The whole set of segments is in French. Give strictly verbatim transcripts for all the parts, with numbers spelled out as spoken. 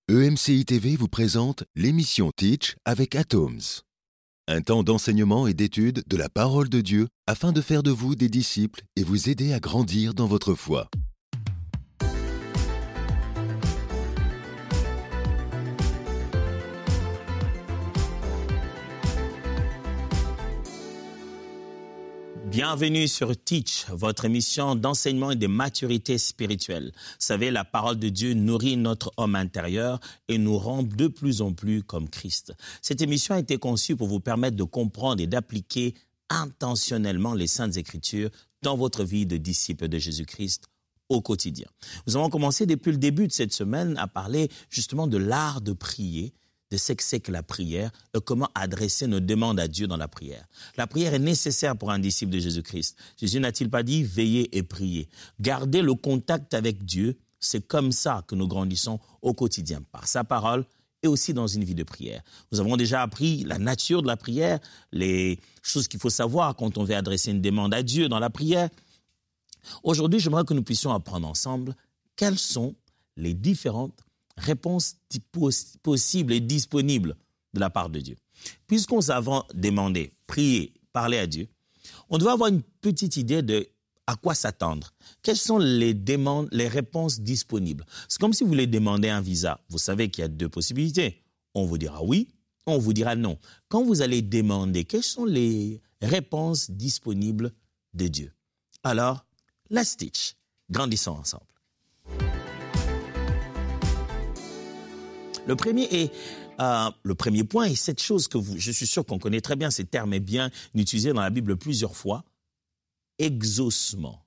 E M C I T V vous présente l'émission Teach avec Atoms. Un temps d'enseignement et d'étude de la parole de Dieu afin de faire de vous des disciples et vous aider à grandir dans votre foi. Bienvenue sur Teach, votre émission d'enseignement et de maturité spirituelle. Vous savez, la parole de Dieu nourrit notre homme intérieur et nous rend de plus en plus comme Christ. Cette émission a été conçue pour vous permettre de comprendre et d'appliquer intentionnellement les Saintes Écritures dans votre vie de disciple de Jésus-Christ au quotidien. Nous avons commencé depuis le début de cette semaine à parler justement de l'art de prier, de ce que c'est que la prière et comment adresser nos demandes à Dieu dans la prière. La prière est nécessaire pour un disciple de Jésus-Christ. Jésus n'a-t-il pas dit « veillez et priez ». Garder le contact avec Dieu, c'est comme ça que nous grandissons au quotidien, par sa parole et aussi dans une vie de prière. Nous avons déjà appris la nature de la prière, les choses qu'il faut savoir quand on veut adresser une demande à Dieu dans la prière. Aujourd'hui, j'aimerais que nous puissions apprendre ensemble quelles sont les différentes réponse possible et disponible de la part de Dieu. Puisqu'on s'avance demander, prier, parler à Dieu, on doit avoir une petite idée de à quoi s'attendre. Quelles sont les demandes, les réponses disponibles? C'est comme si vous voulez demander un visa. Vous savez qu'il y a deux possibilités. On vous dira oui, on vous dira non. Quand vous allez demander, quelles sont les réponses disponibles de Dieu? Alors, let's teach. Grandissons ensemble. Le premier, est, euh, le premier point est cette chose que vous, je suis sûr qu'on connaît très bien, ce terme est bien utilisé dans la Bible plusieurs fois, exaucement.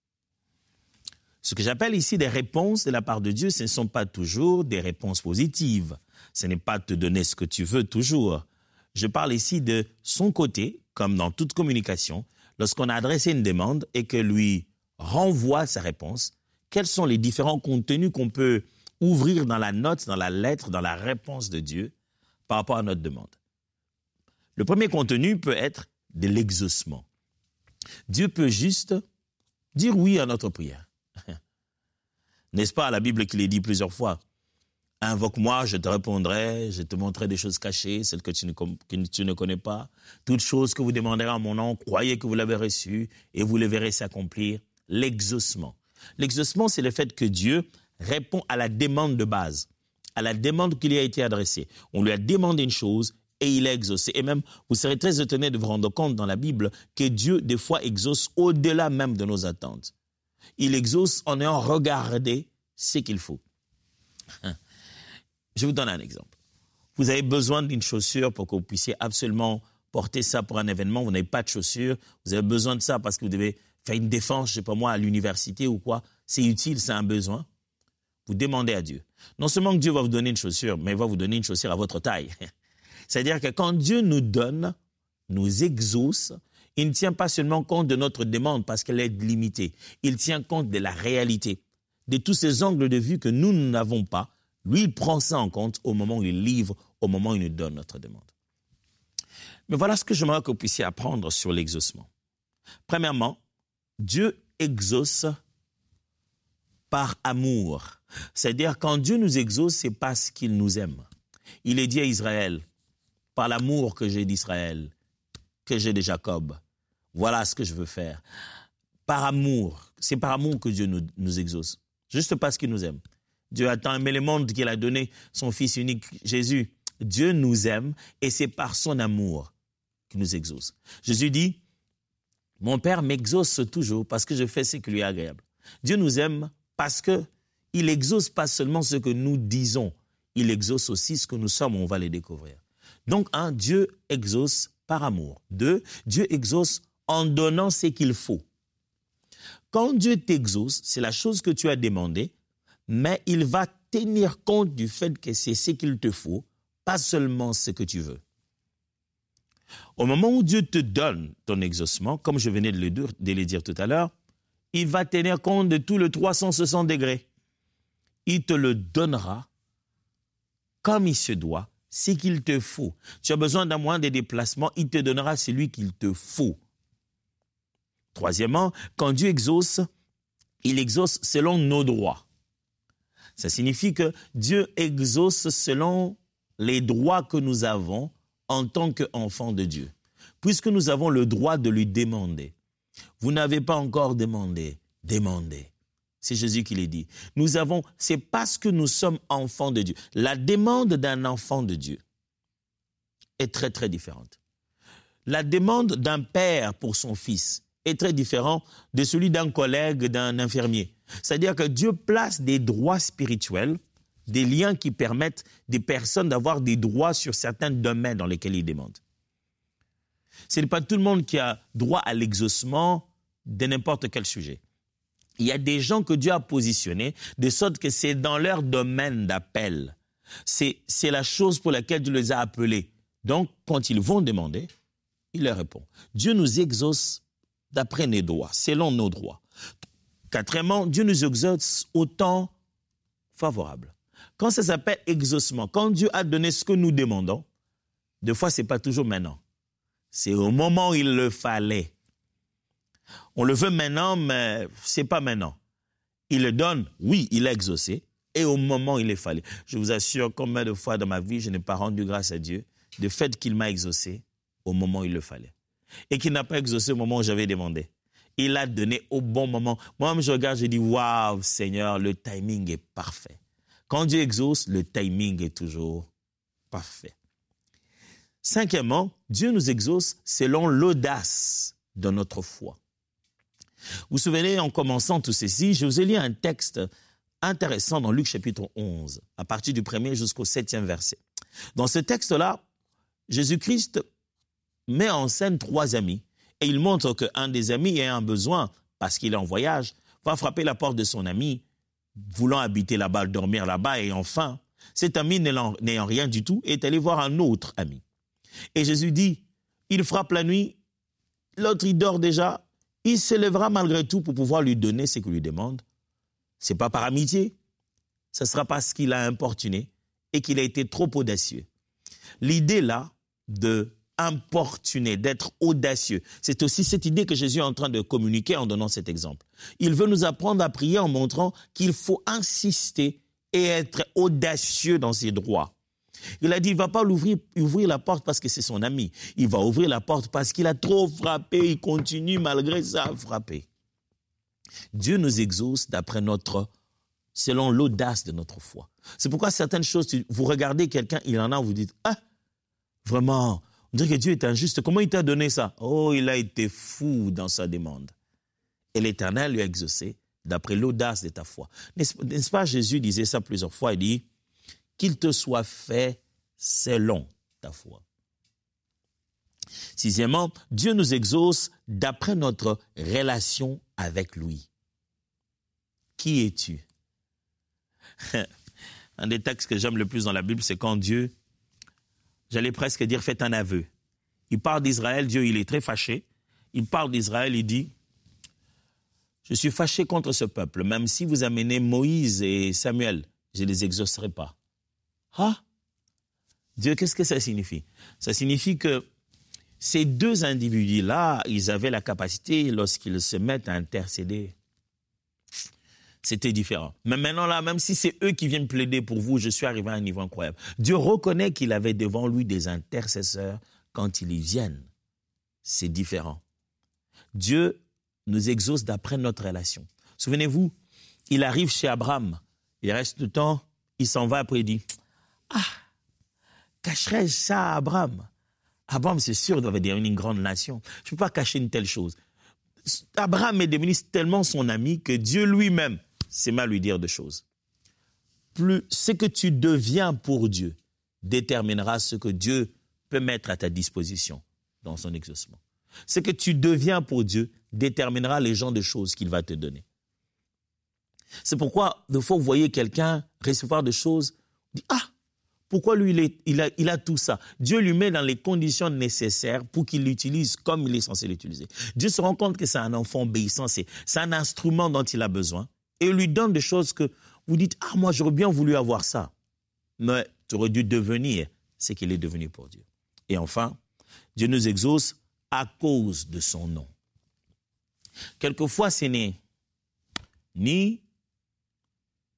Ce que j'appelle ici des réponses de la part de Dieu, ce ne sont pas toujours des réponses positives. Ce n'est pas te donner ce que tu veux toujours. Je parle ici de son côté, comme dans toute communication, lorsqu'on a adressé une demande et que lui renvoie sa réponse, quels sont les différents contenus qu'on peut ouvrir dans la note, dans la lettre, dans la réponse de Dieu par rapport à notre demande. Le premier contenu peut être de l'exaucement. Dieu peut juste dire oui à notre prière. N'est-ce pas la Bible qui l'a dit plusieurs fois? Invoque-moi, je te répondrai, je te montrerai des choses cachées, celles que tu ne, que tu ne connais pas. Toutes choses que vous demanderez en mon nom, croyez que vous l'avez reçu et vous le verrez s'accomplir. L'exaucement. L'exaucement, c'est le fait que Dieu répond à la demande de base, à la demande qui lui a été adressée. On lui a demandé une chose et il a exaucé. Et même, vous serez très étonné de vous rendre compte dans la Bible que Dieu, des fois, exauce au-delà même de nos attentes. Il exauce en ayant regardé ce qu'il faut. Je vous donne un exemple. Vous avez besoin d'une chaussure pour que vous puissiez absolument porter ça pour un événement. Vous n'avez pas de chaussure. Vous avez besoin de ça parce que vous devez faire une défense, je ne sais pas moi, à l'université ou quoi. C'est utile, c'est un besoin. Vous demandez à Dieu. Non seulement que Dieu va vous donner une chaussure, mais il va vous donner une chaussure à votre taille. C'est-à-dire que quand Dieu nous donne, nous exauce, il ne tient pas seulement compte de notre demande parce qu'elle est limitée. Il tient compte de la réalité, de tous ces angles de vue que nous n'avons pas. Lui, il prend ça en compte au moment où il livre, au moment où il nous donne notre demande. Mais voilà ce que j'aimerais que vous puissiez apprendre sur l'exaucement. Premièrement, Dieu exauce par amour. C'est-à-dire, quand Dieu nous exauce, c'est parce qu'il nous aime. Il est dit à Israël, par l'amour que j'ai d'Israël, que j'ai de Jacob, voilà ce que je veux faire. Par amour, c'est par amour que Dieu nous, nous exauce. Juste parce qu'il nous aime. Dieu a tant aimé le monde qu'il a donné son Fils unique, Jésus. Dieu nous aime et c'est par son amour qu'il nous exauce. Jésus dit, mon Père m'exauce toujours parce que je fais ce qui lui est agréable. Dieu nous aime parce qu'il exauce pas seulement ce que nous disons, il exauce aussi ce que nous sommes, on va les découvrir. Donc, un, Dieu exauce par amour. Deux, Dieu exauce en donnant ce qu'il faut. Quand Dieu t'exauce, c'est la chose que tu as demandé, mais il va tenir compte du fait que c'est ce qu'il te faut, pas seulement ce que tu veux. Au moment où Dieu te donne ton exaucement, comme je venais de le dire, de le dire tout à l'heure, il va tenir compte de tout le trois cent soixante degrés. Il te le donnera comme il se doit, ce qu'il te faut. Tu as besoin d'un moyen de déplacement, il te donnera celui qu'il te faut. Troisièmement, quand Dieu exauce, il exauce selon nos droits. Ça signifie que Dieu exauce selon les droits que nous avons en tant qu'enfants de Dieu. Puisque nous avons le droit de lui demander. Vous n'avez pas encore demandé, demandez. C'est Jésus qui l'a dit. Nous avons, c'est parce que nous sommes enfants de Dieu. La demande d'un enfant de Dieu est très très différente. La demande d'un père pour son fils est très différente de celui d'un collègue, d'un infirmier. C'est-à-dire que Dieu place des droits spirituels, des liens qui permettent des personnes d'avoir des droits sur certains domaines dans lesquels ils demandent. Ce n'est pas tout le monde qui a droit à l'exaucement de n'importe quel sujet. Il y a des gens que Dieu a positionnés de sorte que c'est dans leur domaine d'appel. C'est, c'est la chose pour laquelle Dieu les a appelés. Donc, quand ils vont demander, il leur répond. Dieu nous exauce d'après nos droits, selon nos droits. Quatrièmement, Dieu nous exauce au temps favorable. Quand ça s'appelle exaucement, quand Dieu a donné ce que nous demandons, des fois, ce n'est pas toujours maintenant. C'est au moment où il le fallait. On le veut maintenant, mais ce n'est pas maintenant. Il le donne, oui, il a exaucé, et au moment où il le fallait. Je vous assure, combien de fois dans ma vie, je n'ai pas rendu grâce à Dieu du fait qu'il m'a exaucé au moment où il le fallait. Et qu'il n'a pas exaucé au moment où j'avais demandé. Il a donné au bon moment. Moi-même, je regarde, je dis, waouh, Seigneur, le timing est parfait. Quand Dieu exauce, le timing est toujours parfait. Cinquièmement, Dieu nous exauce selon l'audace de notre foi. Vous vous souvenez, en commençant tout ceci, je vous ai lu un texte intéressant dans Luc chapitre onze, à partir du premier jusqu'au septième verset. Dans ce texte-là, Jésus-Christ met en scène trois amis et il montre qu'un des amis a un besoin, parce qu'il est en voyage, va frapper la porte de son ami, voulant habiter là-bas, dormir là-bas, et enfin, cet ami n'ayant rien du tout est allé voir un autre ami. Et Jésus dit, il frappe la nuit, l'autre il dort déjà, il se lèvera malgré tout pour pouvoir lui donner ce qu'il lui demande. Ce n'est pas par amitié, ce sera parce qu'il a importuné et qu'il a été trop audacieux. L'idée là de importuner, d'être audacieux, c'est aussi cette idée que Jésus est en train de communiquer en donnant cet exemple. Il veut nous apprendre à prier en montrant qu'il faut insister et être audacieux dans ses droits. Il a dit, il ne va pas l'ouvrir, ouvrir la porte parce que c'est son ami. Il va ouvrir la porte parce qu'il a trop frappé. Il continue malgré ça à frapper. Dieu nous exauce d'après notre, selon l'audace de notre foi. C'est pourquoi certaines choses, vous regardez quelqu'un, il en a, vous dites, ah, vraiment, on dirait que Dieu est injuste. Comment il t'a donné ça? Oh, il a été fou dans sa demande. Et l'Éternel lui a exaucé d'après l'audace de ta foi. N'est-ce, n'est-ce pas, Jésus disait ça plusieurs fois, il dit, qu'il te soit fait selon ta foi. Sixièmement, Dieu nous exauce d'après notre relation avec lui. Qui es-tu? Un des textes que j'aime le plus dans la Bible, c'est quand Dieu, j'allais presque dire, fait un aveu. Il parle d'Israël, Dieu, il est très fâché. Il parle d'Israël, il dit, je suis fâché contre ce peuple, même si vous amenez Moïse et Samuel, je ne les exaucerai pas. Ah, Dieu, qu'est-ce que ça signifie? Ça signifie que ces deux individus-là, ils avaient la capacité, lorsqu'ils se mettent à intercéder, c'était différent. Mais maintenant, là, même si c'est eux qui viennent plaider pour vous, je suis arrivé à un niveau incroyable. Dieu reconnaît qu'il avait devant lui des intercesseurs quand ils y viennent. C'est différent. Dieu nous exauce d'après notre relation. Souvenez-vous, il arrive chez Abraham, il reste du temps, il s'en va, après il dit, ah, cacherai-je ça à Abraham? Abraham, c'est sûr, doit devenir une grande nation. Je ne peux pas cacher une telle chose. Abraham est devenu tellement son ami que Dieu lui-même s'est mal lui dire de choses. Plus ce que tu deviens pour Dieu déterminera ce que Dieu peut mettre à ta disposition dans son exaucement. Ce que tu deviens pour Dieu déterminera les genres de choses qu'il va te donner. C'est pourquoi, des fois, vous voyez quelqu'un recevoir des choses, dit, ah, pourquoi lui, il, est, il, a, il a tout ça? Dieu lui met dans les conditions nécessaires pour qu'il l'utilise comme il est censé l'utiliser. Dieu se rend compte que c'est un enfant obéissant, c'est, c'est un instrument dont il a besoin, et il lui donne des choses que vous dites, ah, moi, j'aurais bien voulu avoir ça. Mais tu aurais dû devenir ce qu'il est devenu pour Dieu. Et enfin, Dieu nous exauce à cause de son nom. Quelquefois, ce n'est ni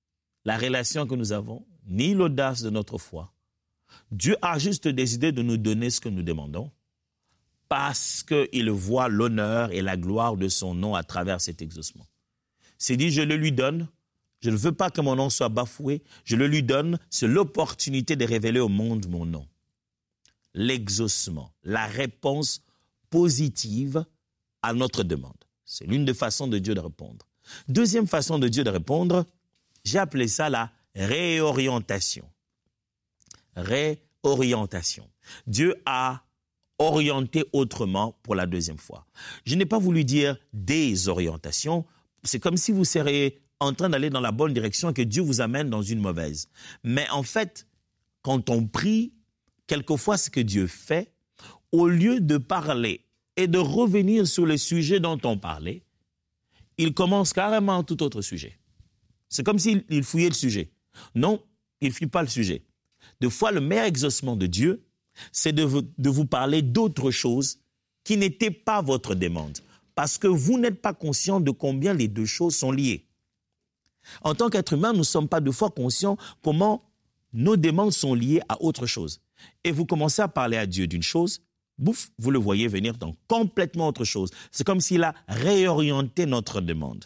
la relation que nous avons, ni l'audace de notre foi. Dieu a juste décidé de nous donner ce que nous demandons parce qu'il voit l'honneur et la gloire de son nom à travers cet exaucement. C'est dit, je le lui donne. Je ne veux pas que mon nom soit bafoué. Je le lui donne. C'est l'opportunité de révéler au monde mon nom. L'exaucement, la réponse positive à notre demande. C'est l'une des façons de Dieu de répondre. Deuxième façon de Dieu de répondre, j'ai appelé ça la réorientation. Réorientation. Dieu a orienté autrement pour la deuxième fois. Je n'ai pas voulu dire désorientation. C'est comme si vous seriez en train d'aller dans la bonne direction et que Dieu vous amène dans une mauvaise. Mais en fait, quand on prie, quelquefois ce que Dieu fait, au lieu de parler et de revenir sur le sujet dont on parlait, il commence carrément un tout autre sujet. C'est comme s'il fouillait le sujet. Non, il ne fouille pas le sujet. Des fois, le meilleur exaucement de Dieu, c'est de vous, de vous parler d'autre chose qui n'était pas votre demande. Parce que vous n'êtes pas conscient de combien les deux choses sont liées. En tant qu'être humain, nous ne sommes pas deux fois conscients comment nos demandes sont liées à autre chose. Et vous commencez à parler à Dieu d'une chose, bouf, vous le voyez venir dans complètement autre chose. C'est comme s'il a réorienté notre demande.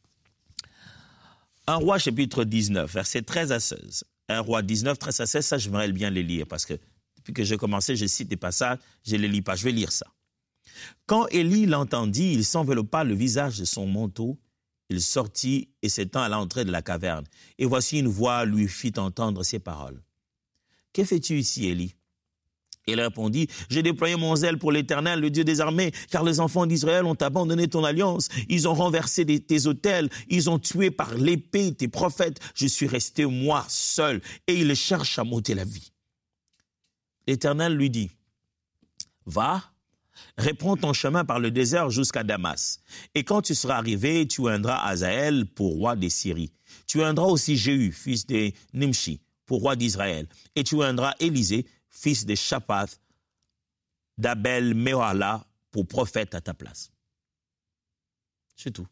Un roi chapitre dix-neuf, versets treize à seize. Un roi dix-neuf, treize à seize, ça j'aimerais bien les lire parce que depuis que j'ai commencé, je cite des passages, je ne les lis pas, je vais lire ça. Quand Élie l'entendit, il s'enveloppa le visage de son manteau, il sortit et s'étend à l'entrée de la caverne. Et voici une voix lui fit entendre ces paroles. « Que fais-tu ici, Élie ?» Il répondit, « J'ai déployé mon zèle pour l'Éternel, le Dieu des armées, car les enfants d'Israël ont abandonné ton alliance. Ils ont renversé des, tes autels, ils ont tué par l'épée tes prophètes. Je suis resté moi seul, et ils cherchent à m'ôter la vie. » L'Éternel lui dit, « Va, reprends ton chemin par le désert jusqu'à Damas. Et quand tu seras arrivé, tu oindras Hazaël pour roi des Syries. Tu oindras aussi Jéhu, fils de Nimshi, pour roi d'Israël. Et tu oindras Élisée, fils de Shaphath, d'Abel Meholah, pour prophète à ta place. » C'est tout.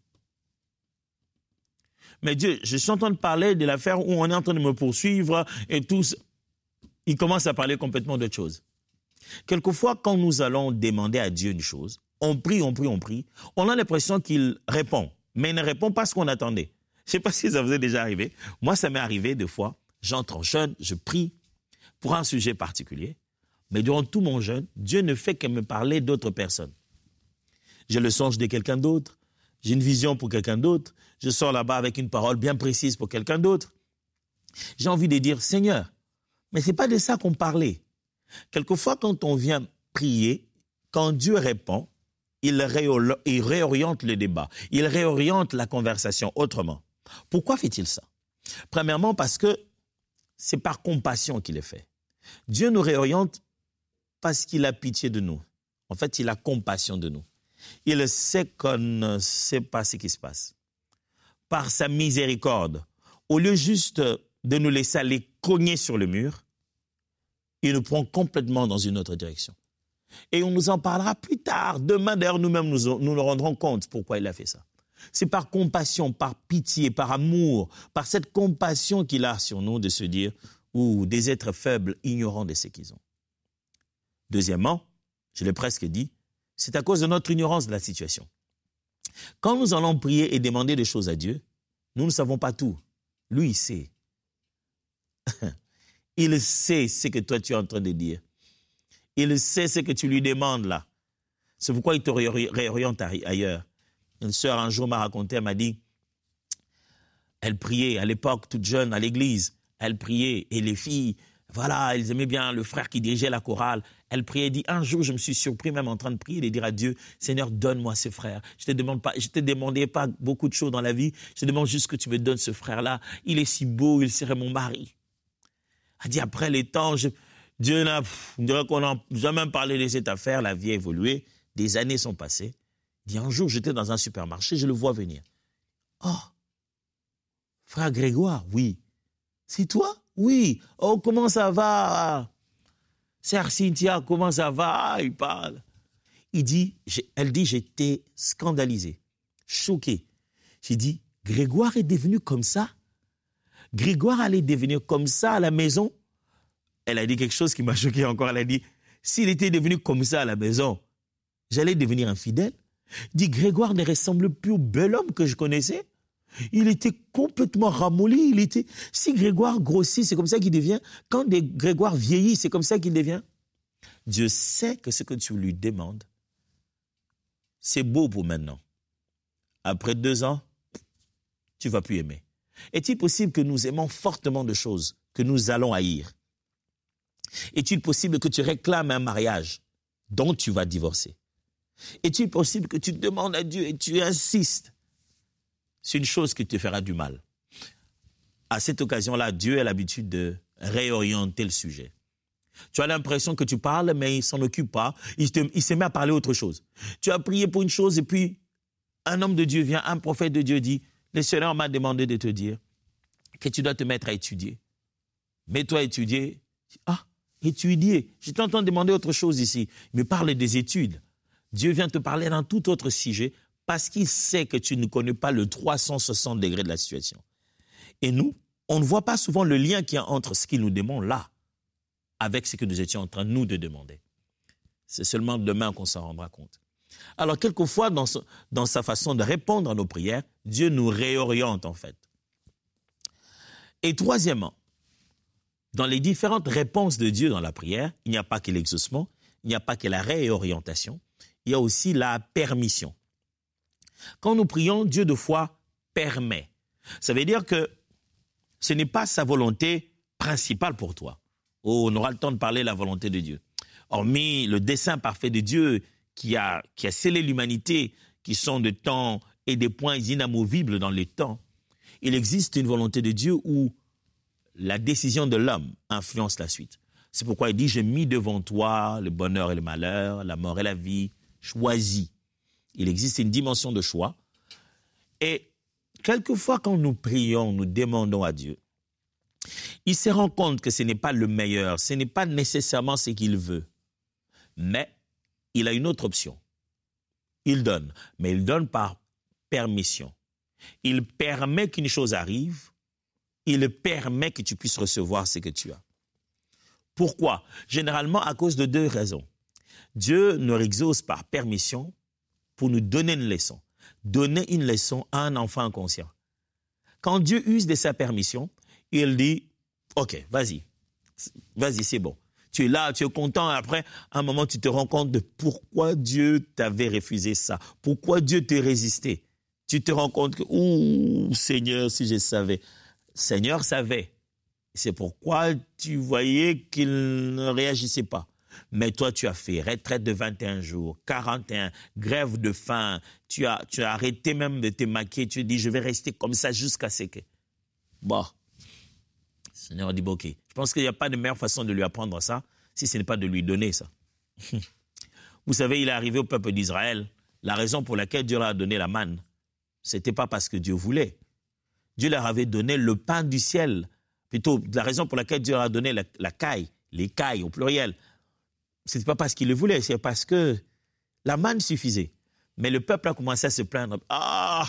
Mais Dieu, je suis en train de parler de l'affaire où on est en train de me poursuivre et tous, il commence à parler complètement d'autre chose. Quelquefois, quand nous allons demander à Dieu une chose, on prie, on prie, on prie, on a l'impression qu'il répond, mais il ne répond pas ce qu'on attendait. Je ne sais pas si ça vous est déjà arrivé. Moi, ça m'est arrivé deux fois. J'entre en jeûne, je prie pour un sujet particulier, mais durant tout mon jeûne, Dieu ne fait que me parler d'autres personnes. J'ai le songe de quelqu'un d'autre, j'ai une vision pour quelqu'un d'autre, je sors là-bas avec une parole bien précise pour quelqu'un d'autre. J'ai envie de dire, Seigneur, mais ce n'est pas de ça qu'on parlait. Quelquefois, quand on vient prier, quand Dieu répond, il, réo- il réoriente le débat, il réoriente la conversation autrement. Pourquoi fait-il ça? Premièrement, parce que c'est par compassion qu'il est fait. Dieu nous réoriente parce qu'il a pitié de nous. En fait, il a compassion de nous. Il sait qu'on ne sait pas ce qui se passe. Par sa miséricorde, au lieu juste de nous laisser aller cogner sur le mur, il nous prend complètement dans une autre direction. Et on nous en parlera plus tard. Demain, d'ailleurs, nous-mêmes, nous, nous nous rendrons compte pourquoi il a fait ça. C'est par compassion, par pitié, par amour, par cette compassion qu'il a sur nous de se dire, ou des êtres faibles, ignorants de ce qu'ils ont. Deuxièmement, je l'ai presque dit, c'est à cause de notre ignorance de la situation. Quand nous allons prier et demander des choses à Dieu, nous ne savons pas tout. Lui, il sait. Il sait ce que toi tu es en train de dire. Il sait ce que tu lui demandes là. C'est pourquoi il te réoriente ailleurs. Une sœur un jour m'a raconté, elle m'a dit, elle priait à l'époque toute jeune à l'église, elle priait et les filles, voilà, elles aimaient bien le frère qui dirigeait la chorale. Elle priait, dit, un jour je me suis surpris même en train de prier et de dire à Dieu, Seigneur, donne-moi ce frère. Je te demande pas, je te demandais pas beaucoup de choses dans la vie, je te demande juste que tu me donnes ce frère-là. Il est si beau, il serait mon mari. Elle dit, après les temps, je, Dieu n'a, on dirait qu'on n'a jamais parlé de cette affaire, la vie a évolué, des années sont passées. Il dit, un jour, j'étais dans un supermarché, je le vois venir. Oh, frère Grégoire, oui. C'est toi? Oui. Oh, comment ça va? Sœur Cynthia, comment ça va? Ah, il parle. Il dit, elle dit, j'étais scandalisé, choqué. J'ai dit, Grégoire est devenu comme ça? Grégoire allait devenir comme ça à la maison. Elle a dit quelque chose qui m'a choqué encore. Elle a dit, s'il était devenu comme ça à la maison, j'allais devenir infidèle. Dit, Grégoire ne ressemble plus au bel homme que je connaissais. Il était complètement ramolli. Il était... Si Grégoire grossit, c'est comme ça qu'il devient. Quand des Grégoire vieillit, c'est comme ça qu'il devient. Dieu sait que ce que tu lui demandes, c'est beau pour maintenant. Après deux ans, tu ne vas plus aimer. Est-il possible que nous aimons fortement de choses que nous allons haïr? Est-il possible que tu réclames un mariage dont tu vas divorcer? Est-il possible que tu demandes à Dieu et tu insistes? C'est une chose qui te fera du mal. À cette occasion-là, Dieu a l'habitude de réorienter le sujet. Tu as l'impression que tu parles, mais il ne s'en occupe pas. Il, te, il se met à parler autre chose. Tu as prié pour une chose et puis un homme de Dieu vient, un prophète de Dieu dit, le Seigneur m'a demandé de te dire que tu dois te mettre à étudier. Mets-toi à étudier. Ah, étudier. Je t'entends demander autre chose ici. Il me parle des études. Dieu vient te parler d'un tout autre sujet parce qu'il sait que tu ne connais pas le trois cent soixante degrés de la situation. Et nous, on ne voit pas souvent le lien qu'il y a entre ce qu'il nous demande là avec ce que nous étions en train, nous, de demander. C'est seulement demain qu'on s'en rendra compte. Alors, quelquefois, dans, ce, dans sa façon de répondre à nos prières, Dieu nous réoriente, en fait. Et troisièmement, dans les différentes réponses de Dieu dans la prière, il n'y a pas que l'exaucement, il n'y a pas que la réorientation, il y a aussi la permission. Quand nous prions, Dieu, de fois, permet. Ça veut dire que ce n'est pas sa volonté principale pour toi. Oh, on aura le temps de parler de la volonté de Dieu. Hormis le dessein parfait de Dieu qui a, qui a scellé l'humanité, qui sont de temps et des points inamovibles dans les temps, il existe une volonté de Dieu où la décision de l'homme influence la suite. C'est pourquoi il dit, j'ai mis devant toi le bonheur et le malheur, la mort et la vie, choisis. Il existe une dimension de choix. Et quelquefois, quand nous prions, nous demandons à Dieu, il se rend compte que ce n'est pas le meilleur, ce n'est pas nécessairement ce qu'il veut. Mais il a une autre option. Il donne, mais il donne par permission. Il permet qu'une chose arrive, il permet que tu puisses recevoir ce que tu as. Pourquoi? Généralement à cause de deux raisons. Dieu nous exauce par permission pour nous donner une leçon. Donner une leçon à un enfant inconscient. Quand Dieu use de sa permission, il dit, ok, vas-y, vas-y, c'est bon. Tu es là, tu es content, et après, à un moment, tu te rends compte de pourquoi Dieu t'avait refusé ça, pourquoi Dieu t'a résisté. Tu te rends compte que, ouh, Seigneur, si je savais. Seigneur savait. C'est pourquoi tu voyais qu'il ne réagissait pas. Mais toi, tu as fait retraite de vingt et un jours, quarante et un, grève de faim, tu as, tu as arrêté même de te maquiller, tu as dit, je vais rester comme ça jusqu'à ce que... Bon. Le Seigneur dit, bon, ok. Je pense qu'il n'y a pas de meilleure façon de lui apprendre ça, si ce n'est pas de lui donner ça. Vous savez, il est arrivé au peuple d'Israël. La raison pour laquelle Dieu leur a donné la manne, ce n'était pas parce que Dieu voulait. Dieu leur avait donné le pain du ciel. Plutôt, la raison pour laquelle Dieu leur a donné la, la caille, les cailles au pluriel, ce n'était pas parce qu'il le voulait, c'est parce que la manne suffisait. Mais le peuple a commencé à se plaindre. Ah!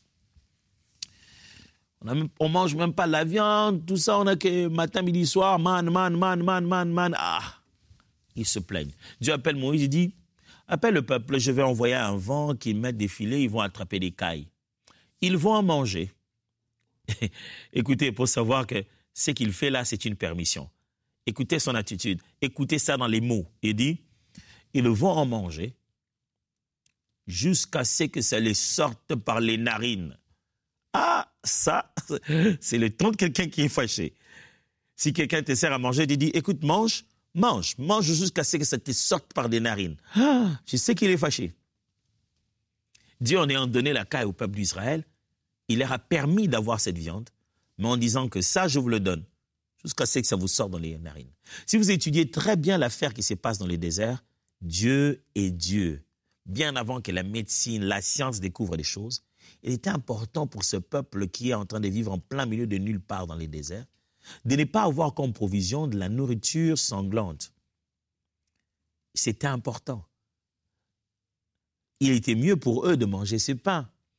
On ne mange même pas la viande, tout ça, on a que matin, midi, soir, man, man, man, man, man, man. Ah! Ils se plaignent. Dieu appelle Moïse, il dit, appelle le peuple, je vais envoyer un vent qui met des filets, ils vont attraper des cailles. Ils vont en manger. Écoutez, pour savoir que ce qu'il fait là, c'est une permission. Écoutez son attitude. Écoutez ça dans les mots. Il dit, ils vont en manger jusqu'à ce que ça les sorte par les narines. Ah, ça, c'est le ton de quelqu'un qui est fâché. Si quelqu'un te sert à manger, il dit, écoute, mange, mange, mange jusqu'à ce que ça te sorte par les narines. Ah, je sais qu'il est fâché. Dieu, en ayant donné la caille au peuple d'Israël, il leur a permis d'avoir cette viande, mais en disant que ça, je vous le donne, jusqu'à ce que ça vous sorte dans les narines. Si vous étudiez très bien l'affaire qui se passe dans les déserts, Dieu est Dieu. Bien avant que la médecine, la science découvre des choses, il était important pour ce peuple qui est en train de vivre en plein milieu de nulle part dans les déserts, de ne pas avoir comme provision de la nourriture sanglante. C'était important. Il était mieux pour eux de manger ce pain.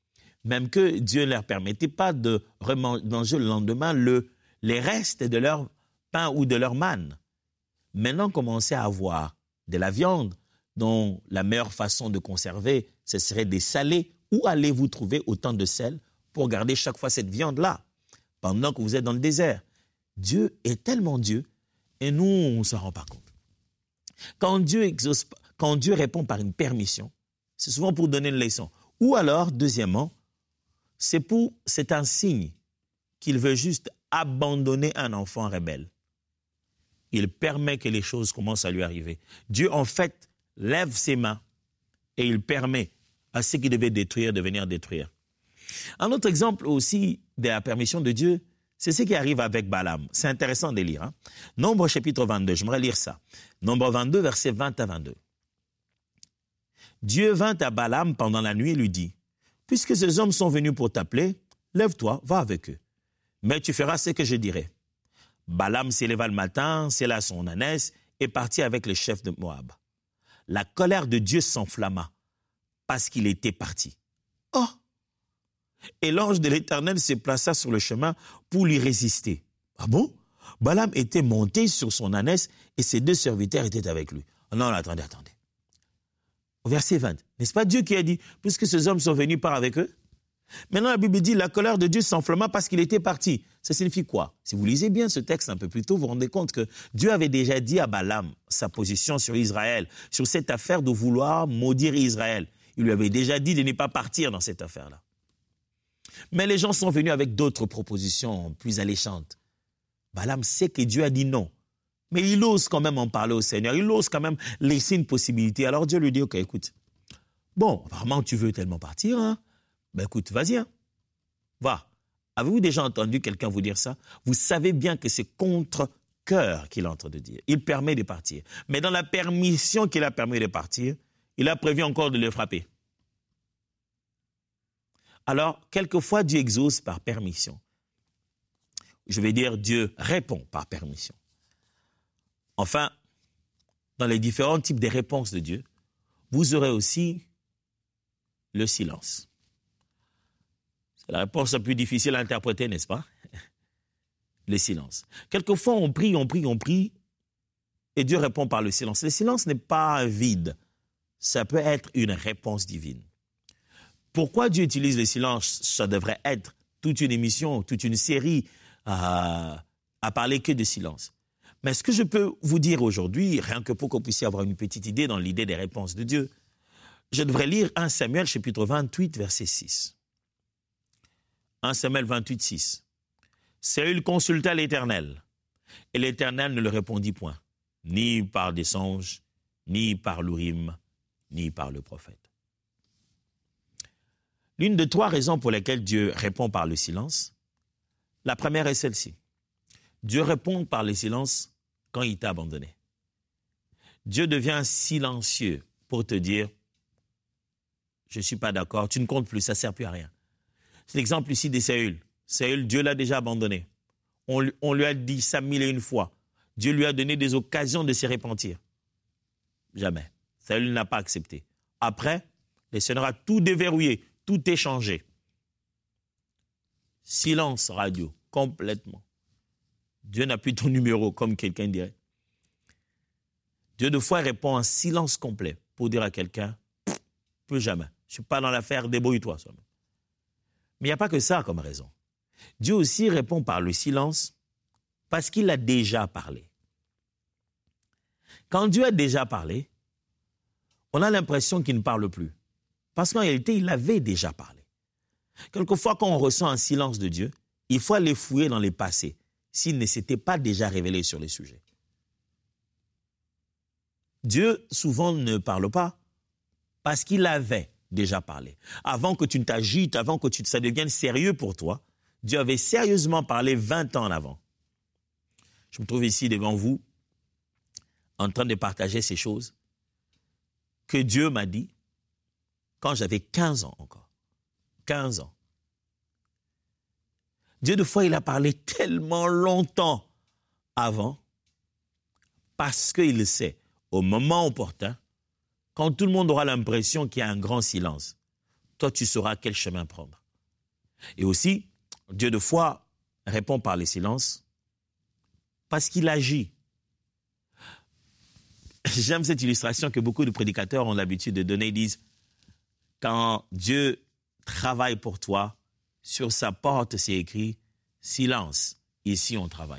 même que Dieu ne leur permettait pas de manger le lendemain le, les restes de leur pain ou de leur manne. Maintenant, commencez à avoir de la viande dont la meilleure façon de conserver, ce serait des salés. Où allez-vous trouver autant de sel pour garder chaque fois cette viande-là pendant que vous êtes dans le désert? Dieu est tellement Dieu et nous, on ne s'en rend pas compte. Quand Dieu exauce, quand Dieu répond par une permission, c'est souvent pour donner une leçon. Ou alors, deuxièmement, c'est pour, c'est un signe qu'il veut juste abandonner un enfant rebelle. Il permet que les choses commencent à lui arriver. Dieu, en fait, lève ses mains et il permet à ce qu'il devait détruire de venir détruire. Un autre exemple aussi de la permission de Dieu, c'est ce qui arrive avec Balaam. C'est intéressant de lire. Hein? Nombre chapitre vingt-deux, j'aimerais lire ça. Nombre vingt-deux, versets vingt à vingt-deux. Dieu vint à Balaam pendant la nuit et lui dit, « Puisque ces hommes sont venus pour t'appeler, lève-toi, va avec eux. Mais tu feras ce que je dirai. » Balaam s'éleva le matin, sella son ânesse et partit avec les chefs de Moab. La colère de Dieu s'enflamma parce qu'il était parti. Oh! Et l'ange de l'Éternel se plaça sur le chemin pour lui résister. Ah bon? Balaam était monté sur son ânesse et ses deux serviteurs étaient avec lui. Oh non, attendez, attendez. Au verset vingt, n'est-ce pas Dieu qui a dit, puisque ces hommes sont venus, pars avec eux? Maintenant, la Bible dit, la colère de Dieu s'enflamma parce qu'il était parti. Ça signifie quoi? Si vous lisez bien ce texte un peu plus tôt, vous vous rendez compte que Dieu avait déjà dit à Balaam sa position sur Israël, sur cette affaire de vouloir maudire Israël. Il lui avait déjà dit de ne pas partir dans cette affaire-là. Mais les gens sont venus avec d'autres propositions plus alléchantes. Balaam sait que Dieu a dit non. Mais il ose quand même en parler au Seigneur. Il ose quand même laisser une possibilité. Alors Dieu lui dit, ok, écoute, bon, apparemment tu veux tellement partir, hein? Ben écoute, vas-y, hein. Va. Avez-vous déjà entendu quelqu'un vous dire ça? Vous savez bien que c'est contre cœur qu'il est en train de dire. Il permet de partir. Mais dans la permission qu'il a permis de partir, il a prévu encore de le frapper. Alors, quelquefois, Dieu exauce par permission. Je vais dire, Dieu répond par permission. Enfin, dans les différents types de réponses de Dieu, vous aurez aussi le silence. C'est la réponse la plus difficile à interpréter, n'est-ce pas? Le silence. Quelquefois, on prie, on prie, on prie, et Dieu répond par le silence. Le silence n'est pas un vide. Ça peut être une réponse divine. Pourquoi Dieu utilise le silence? Ça devrait être toute une émission, toute une série à, à parler que de silence. Mais ce que je peux vous dire aujourd'hui, rien que pour que vous puissiez avoir une petite idée dans l'idée des réponses de Dieu, je devrais lire un Samuel chapitre vingt-huit, verset six. un Samuel vingt-huit, six. Saül consulta l'Éternel, et l'Éternel ne le répondit point, ni par des songes, ni par l'Urim, ni par le prophète. L'une de trois raisons pour lesquelles Dieu répond par le silence, la première est celle-ci. Dieu répond par le silence quand il t'a abandonné. Dieu devient silencieux pour te dire « Je ne suis pas d'accord, tu ne comptes plus, ça ne sert plus à rien ». C'est l'exemple ici de Saül. Saül, Dieu l'a déjà abandonné. On, on lui a dit ça mille et une fois. Dieu lui a donné des occasions de se repentir. Jamais. Saül n'a pas accepté. Après, le Seigneur a tout déverrouillé, tout échangé. Silence radio, complètement. Dieu n'a plus ton numéro, comme quelqu'un dirait. Dieu, de fois, répond en silence complet pour dire à quelqu'un, plus jamais. Je ne suis pas dans l'affaire, débrouille-toi. Mais il n'y a pas que ça comme raison. Dieu aussi répond par le silence parce qu'il a déjà parlé. Quand Dieu a déjà parlé, on a l'impression qu'il ne parle plus. Parce qu'en réalité, il avait déjà parlé. Quelquefois, quand on ressent un silence de Dieu, il faut aller fouiller dans les passés, s'il ne s'était pas déjà révélé sur les sujets. Dieu, souvent, ne parle pas parce qu'il avait déjà parlé. Avant que tu ne t'agites, avant que tu, ça devienne sérieux pour toi, Dieu avait sérieusement parlé vingt ans en avant. Je me trouve ici devant vous, en train de partager ces choses que Dieu m'a dit quand j'avais quinze ans encore. quinze ans. Dieu, de fois, il a parlé tellement longtemps avant parce qu'il sait, au moment opportun, quand tout le monde aura l'impression qu'il y a un grand silence, toi, tu sauras quel chemin prendre. Et aussi, Dieu de foi répond par les silences parce qu'il agit. J'aime cette illustration que beaucoup de prédicateurs ont l'habitude de donner. Ils disent, quand Dieu travaille pour toi, sur sa porte c'est écrit « Silence, ici on travaille ».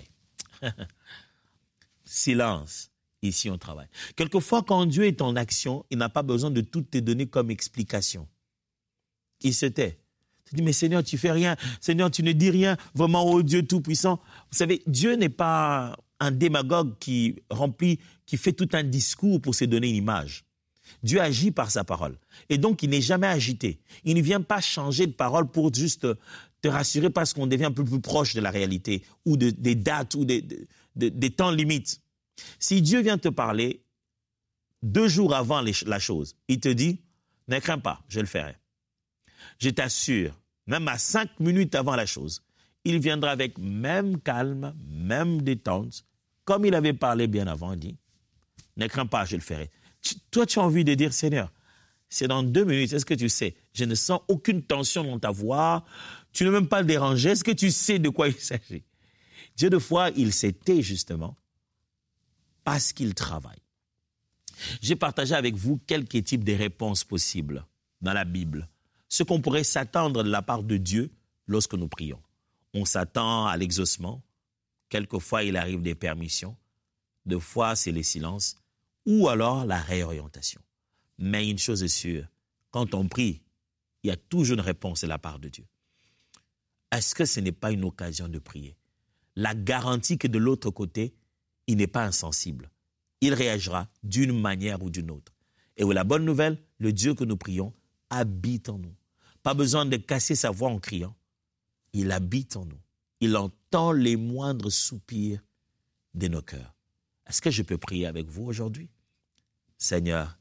Silence, ici on travaille. Quelquefois, quand Dieu est en action, il n'a pas besoin de tout te donner comme explication. Il se tait. Tu dis, mais Seigneur, tu fais rien. Seigneur, tu ne dis rien. Vraiment, oh Dieu Tout-Puissant. Vous savez, Dieu n'est pas un démagogue qui remplit, qui fait tout un discours pour se donner une image. Dieu agit par sa parole. Et donc, il n'est jamais agité. Il ne vient pas changer de parole pour juste te rassurer parce qu'on devient un peu plus proche de la réalité ou de, des dates ou des, de, de, des temps limites. Si Dieu vient te parler deux jours avant les, la chose, il te dit, ne crains pas, je le ferai. Je t'assure, même à cinq minutes avant la chose, il viendra avec même calme, même détente, comme il avait parlé bien avant, il dit, ne crains pas, je le ferai. Tu, toi, tu as envie de dire, Seigneur, c'est dans deux minutes, est-ce que tu sais, je ne sens aucune tension dans ta voix, tu ne veux même pas le déranger, est-ce que tu sais de quoi il s'agit? Dieu de foi, il s'est tait justement parce qu'il travaille. J'ai partagé avec vous quelques types de réponses possibles dans la Bible. Ce qu'on pourrait s'attendre de la part de Dieu lorsque nous prions. On s'attend à l'exaucement. Quelquefois, il arrive des permissions. Deux fois, c'est les silences. Ou alors la réorientation. Mais une chose est sûre, quand on prie, il y a toujours une réponse de la part de Dieu. Est-ce que ce n'est pas une occasion de prier? La garantie que de l'autre côté, il n'est pas insensible. Il réagira d'une manière ou d'une autre. Et la bonne nouvelle, le Dieu que nous prions habite en nous. Pas besoin de casser sa voix en criant. Il habite en nous. Il entend les moindres soupirs de nos cœurs. Est-ce que je peux prier avec vous aujourd'hui? Seigneur,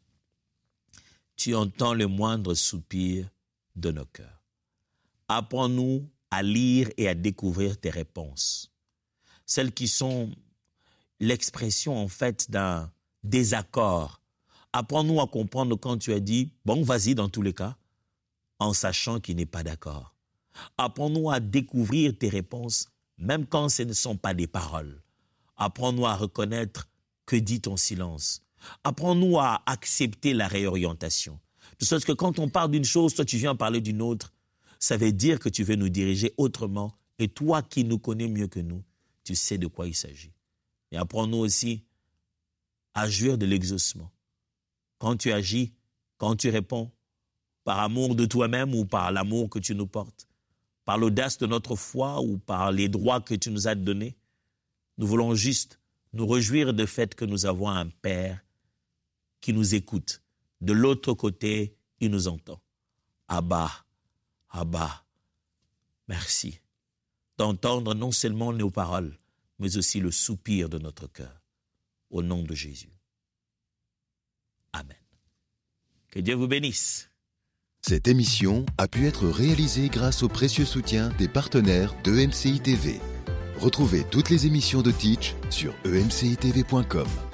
tu entends les moindres soupirs de nos cœurs. Apprends-nous à lire et à découvrir tes réponses. Celles qui sont l'expression en fait d'un désaccord. Apprends-nous à comprendre quand tu as dit, bon, vas-y dans tous les cas, en sachant qu'il n'est pas d'accord. Apprends-nous à découvrir tes réponses, même quand ce ne sont pas des paroles. Apprends-nous à reconnaître que dit ton silence. Apprends-nous à accepter la réorientation. De sorte que quand on parle d'une chose, toi tu viens parler d'une autre, ça veut dire que tu veux nous diriger autrement. Et toi qui nous connais mieux que nous, tu sais de quoi il s'agit. Et apprends-nous aussi à jouir de l'exaucement. Quand tu agis, quand tu réponds, par amour de toi-même ou par l'amour que tu nous portes, par l'audace de notre foi ou par les droits que tu nous as donnés, nous voulons juste nous réjouir du fait que nous avons un Père qui nous écoute. De l'autre côté, il nous entend. Abba, Abba, merci d'entendre non seulement nos paroles, mais aussi le soupir de notre cœur. Au nom de Jésus. Amen. Que Dieu vous bénisse. Cette émission a pu être réalisée grâce au précieux soutien des partenaires d'E M C I T V. Retrouvez toutes les émissions de Teach sur e m c i t v point com.